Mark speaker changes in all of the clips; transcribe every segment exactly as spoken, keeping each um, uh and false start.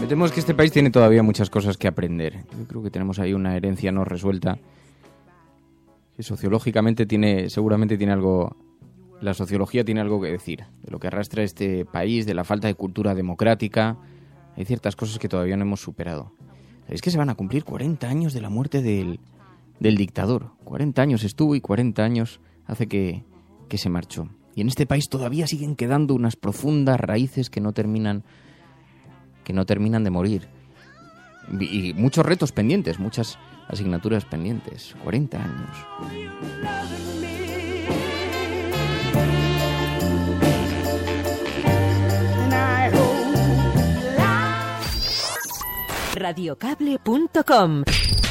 Speaker 1: Me temo que este país tiene todavía muchas cosas que aprender. Yo creo que tenemos ahí una herencia no resuelta que sociológicamente tiene, seguramente tiene algo, la sociología tiene algo que decir de lo que arrastra este país, de la falta de cultura democrática. Hay ciertas cosas que todavía no hemos superado. Es que se van a cumplir cuarenta años de la muerte del, del dictador. cuarenta años estuvo y cuarenta años hace que, que se marchó. Y en este país todavía siguen quedando unas profundas raíces que no terminan, que no terminan de morir. Y, y muchos retos pendientes, muchas asignaturas pendientes. cuarenta años.
Speaker 2: radiocable punto com.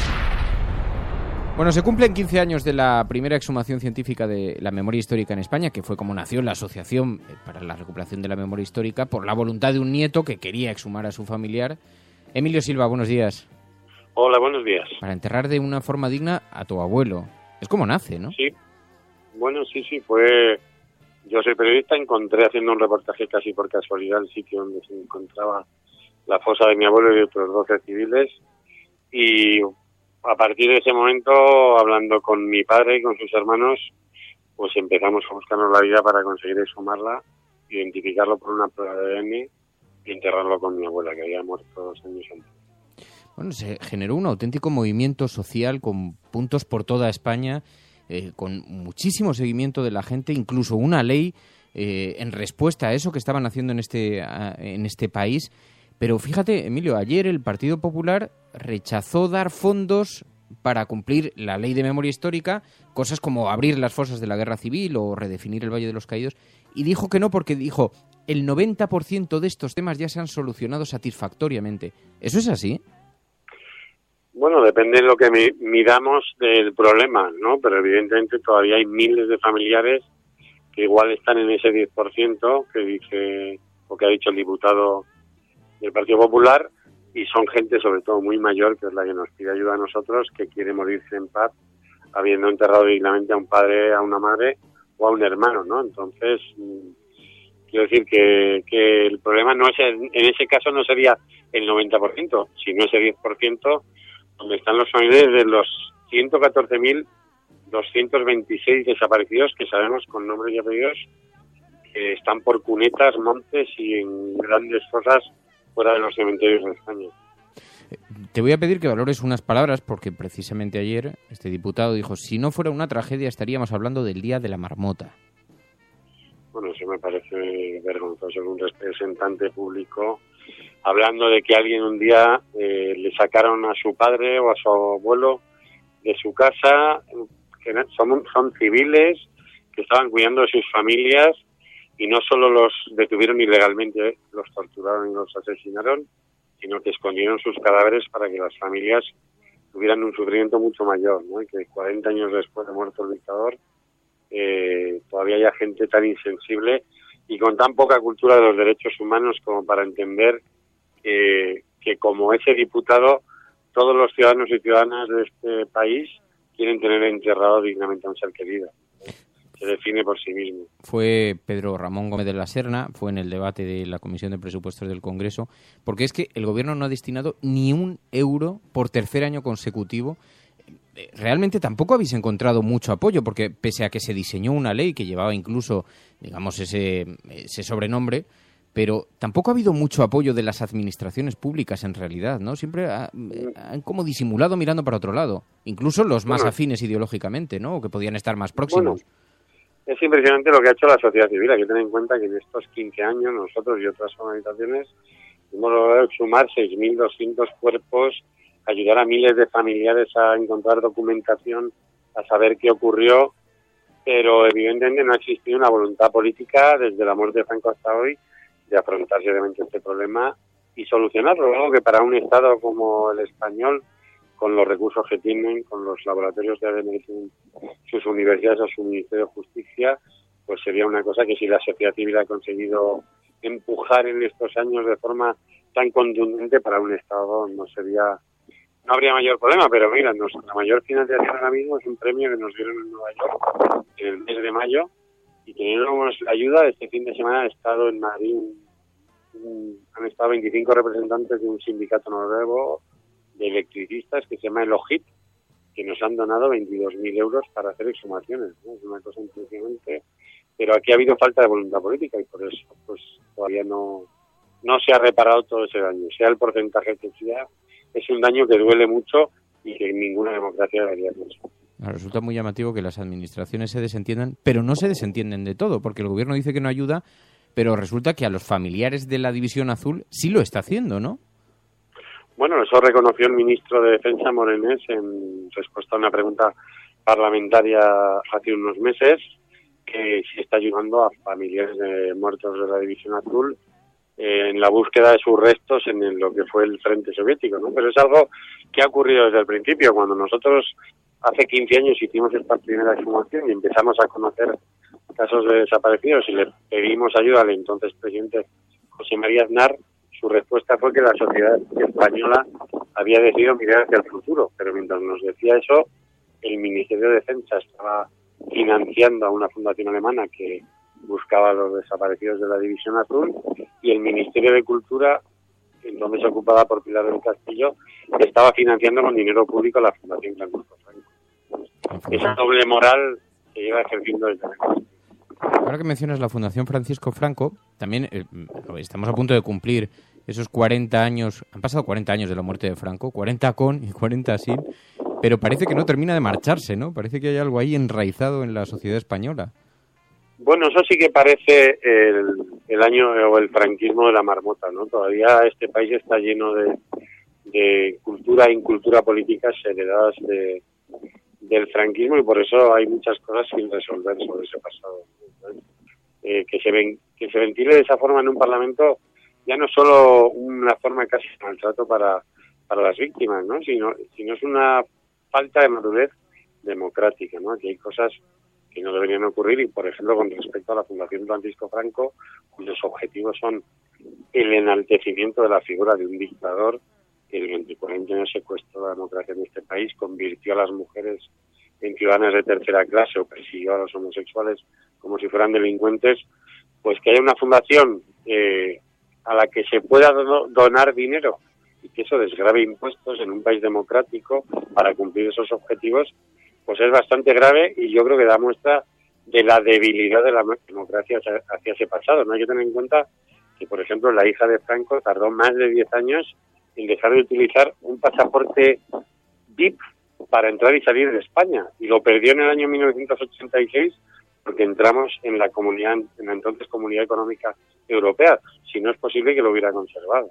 Speaker 1: Bueno, se cumplen quince años de la primera exhumación científica de la memoria histórica en España, que fue como nació la Asociación para la Recuperación de la Memoria Histórica, por la voluntad de un nieto que quería exhumar a su familiar. Emilio Silva, buenos días.
Speaker 3: Hola, buenos días.
Speaker 1: Para enterrar de una forma digna a tu abuelo. Es como nace, ¿no?
Speaker 3: Sí, bueno, sí, sí, fue... Yo soy periodista, encontré haciendo un reportaje casi por casualidad el sitio donde se encontraba la fosa de mi abuelo y de otros doce civiles, y a partir de ese momento, hablando con mi padre y con sus hermanos, pues empezamos a buscarnos la vida para conseguir exhumarla, identificarlo por una prueba de A D N y enterrarlo con mi abuela, que había muerto dos años antes.
Speaker 1: Bueno, se generó un auténtico movimiento social con puntos por toda España, eh, con muchísimo seguimiento de la gente, incluso una ley eh, en respuesta a eso que estaban haciendo en este, a, en este país. Pero fíjate, Emilio, ayer el Partido Popular rechazó dar fondos para cumplir la ley de memoria histórica, cosas como abrir las fosas de la Guerra Civil o redefinir el Valle de los Caídos, y dijo que no porque dijo el noventa por ciento de estos temas ya se han solucionado satisfactoriamente. ¿Eso es así?
Speaker 3: Bueno, depende de lo que mi, midamos del problema, ¿no? Pero evidentemente todavía hay miles de familiares que igual están en ese diez por ciento que dice, o que ha dicho el diputado del Partido Popular, y son gente sobre todo muy mayor, que es la que nos pide ayuda a nosotros, que quiere morirse en paz habiendo enterrado dignamente a un padre, a una madre o a un hermano, ¿no? Entonces, quiero decir que, que el problema no es, en, en ese caso no sería el noventa por ciento, sino ese diez por ciento donde están los familiares de los ciento catorce mil doscientos veintiséis desaparecidos que sabemos con nombres y apellidos, que están por cunetas, montes y en grandes fosas fuera de los cementerios de España.
Speaker 1: Te voy a pedir que valores unas palabras, porque precisamente ayer este diputado dijo, si no fuera una tragedia estaríamos hablando del Día de la Marmota.
Speaker 3: Bueno, eso me parece vergonzoso, un representante público hablando de que alguien un día eh, le sacaron a su padre o a su abuelo de su casa, que son, son civiles que estaban cuidando de sus familias, y no solo los detuvieron ilegalmente, los torturaron y los asesinaron, sino que escondieron sus cadáveres para que las familias tuvieran un sufrimiento mucho mayor, ¿no? Y que cuarenta años después de muerto el dictador, eh, todavía haya gente tan insensible y con tan poca cultura de los derechos humanos como para entender que, que como ese diputado, todos los ciudadanos y ciudadanas de este país quieren tener enterrado dignamente a un ser querido. Se define por sí mismo.
Speaker 1: Fue Pedro Ramón Gómez de la Serna, fue en el debate de la Comisión de Presupuestos del Congreso, porque es que el Gobierno no ha destinado ni un euro por tercer año consecutivo. Realmente tampoco habéis encontrado mucho apoyo, porque pese a que se diseñó una ley que llevaba incluso, digamos, ese, ese sobrenombre, pero tampoco ha habido mucho apoyo de las administraciones públicas en realidad, ¿no? Siempre ha, han como disimulado mirando para otro lado, incluso los más
Speaker 3: bueno,
Speaker 1: afines ideológicamente, ¿no? O que podían estar más próximos.
Speaker 3: Bueno, es impresionante lo que ha hecho la sociedad civil. Hay que tener en cuenta que en estos quince años nosotros y otras organizaciones hemos logrado exhumar seis mil doscientos cuerpos, ayudar a miles de familiares a encontrar documentación, a saber qué ocurrió, pero evidentemente no ha existido una voluntad política desde la muerte de Franco hasta hoy de afrontar seriamente este problema y solucionarlo. Algo que para un Estado como el español, con los recursos que tienen, con los laboratorios de A D N que tienen sus universidades o su Ministerio de Justicia, pues sería una cosa que si la sociedad civil ha conseguido empujar en estos años de forma tan contundente, para un Estado no sería, no habría mayor problema. Pero mira, nuestra mayor financiación ahora mismo es un premio que nos dieron en Nueva York en el mes de mayo, y tenemos la ayuda. Este fin de semana he estado en Madrid un, un, han estado veinticinco representantes de un sindicato noruego de electricistas que se llama Elogit, que nos han donado veintidós mil euros para hacer exhumaciones, ¿no? Es una cosa impresionante, pero aquí ha habido falta de voluntad política y por eso pues todavía no, no se ha reparado todo ese daño. Sea el porcentaje que sea, es un daño que duele mucho y que ninguna democracia debería hacer.
Speaker 1: Resulta muy llamativo que las administraciones se desentiendan, pero no se desentienden de todo, porque el gobierno dice que no ayuda, pero resulta que a los familiares de la División Azul sí lo está haciendo, ¿no?
Speaker 3: Bueno, eso reconoció el ministro de Defensa, Morenés, en respuesta a una pregunta parlamentaria hace unos meses, que sí está ayudando a familiares de muertos de la División Azul eh, en la búsqueda de sus restos en el, lo que fue el Frente Soviético, ¿no? Pero es algo que ha ocurrido desde el principio. Cuando nosotros hace quince años hicimos esta primera exhumación y empezamos a conocer casos de desaparecidos y le pedimos ayuda al entonces presidente José María Aznar, su respuesta fue que la sociedad española había decidido mirar hacia el futuro, pero mientras nos decía eso, el Ministerio de Defensa estaba financiando a una fundación alemana que buscaba a los desaparecidos de la División Azul y el Ministerio de Cultura, entonces ocupada por Pilar del Castillo, estaba financiando con dinero público a la Fundación Francisco Franco. Esa doble moral se lleva ejerciendo desde el...
Speaker 1: Ahora que mencionas la Fundación Francisco Franco, también eh, estamos a punto de cumplir esos cuarenta años, han pasado cuarenta años de la muerte de Franco, cuarenta con y cuarenta sin, pero parece que no termina de marcharse, ¿no? Parece que hay algo ahí enraizado en la sociedad española.
Speaker 3: Bueno, eso sí que parece el, el año o el franquismo de la marmota, ¿no? Todavía este país está lleno de, de cultura e incultura políticas heredadas de, del franquismo y por eso hay muchas cosas sin resolver sobre ese pasado, ¿no? Eh, que se ven, que se ventile de esa forma en un parlamento ya no es solo una forma casi de maltrato para, para las víctimas, ¿no? Sino, sino es una falta de madurez democrática, ¿no? Aquí hay cosas que no deberían ocurrir y, por ejemplo, con respecto a la Fundación Francisco Franco, cuyos objetivos son el enaltecimiento de la figura de un dictador que durante cuarenta años secuestró la democracia en este país, convirtió a las mujeres en ciudadanas de tercera clase o persiguió a los homosexuales como si fueran delincuentes, pues que haya una fundación eh, a la que se pueda do- donar dinero y que eso desgrave impuestos en un país democrático para cumplir esos objetivos, pues es bastante grave y yo creo que da muestra de la debilidad de la democracia hacia, hacia ese pasado. No hay que tener en cuenta que, por ejemplo, la hija de Franco tardó más de diez años en dejar de utilizar un pasaporte V I P para entrar y salir de España y lo perdió en el año mil novecientos ochenta y seis porque entramos en la comunidad, en la entonces Comunidad Económica Europea. Si no es posible que lo hubiera conservado.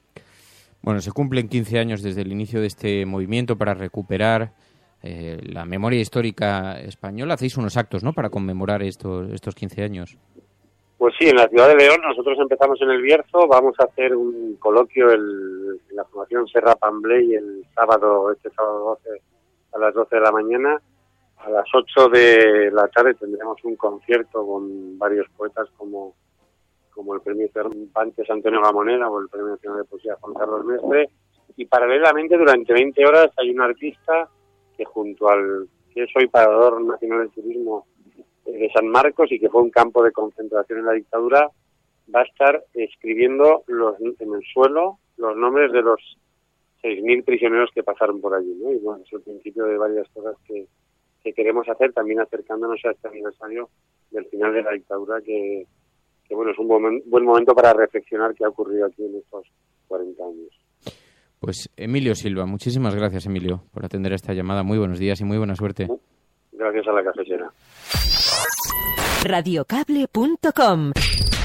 Speaker 1: Bueno, se cumplen quince años desde el inicio de este movimiento para recuperar eh, la memoria histórica española. Hacéis unos actos, ¿no?, para conmemorar estos, estos quince años.
Speaker 3: Pues sí, en la ciudad de León nosotros empezamos en el Bierzo, vamos a hacer un coloquio el, en la Fundación Serra Pambley el sábado, este sábado doce a las doce de la mañana. A las ocho de la tarde tendremos un concierto con varios poetas como, como el premio Cervantes Antonio Gamoneda o el premio nacional de poesía Juan Carlos Mestre. Y paralelamente durante veinte horas hay un artista que junto al que es hoy parador nacional de turismo de San Marcos y que fue un campo de concentración en la dictadura, va a estar escribiendo los, en el suelo los nombres de los seis mil prisioneros que pasaron por allí, ¿no? Y bueno, es el principio de varias cosas que, que queremos hacer, también acercándonos a este aniversario del final de la dictadura, que, que bueno, es un buen, buen momento para reflexionar qué ha ocurrido aquí en estos cuarenta años.
Speaker 1: Pues Emilio Silva, muchísimas gracias, Emilio, por atender esta llamada. Muy buenos días y muy buena suerte.
Speaker 3: Gracias a la cafetera.
Speaker 2: radiocable punto com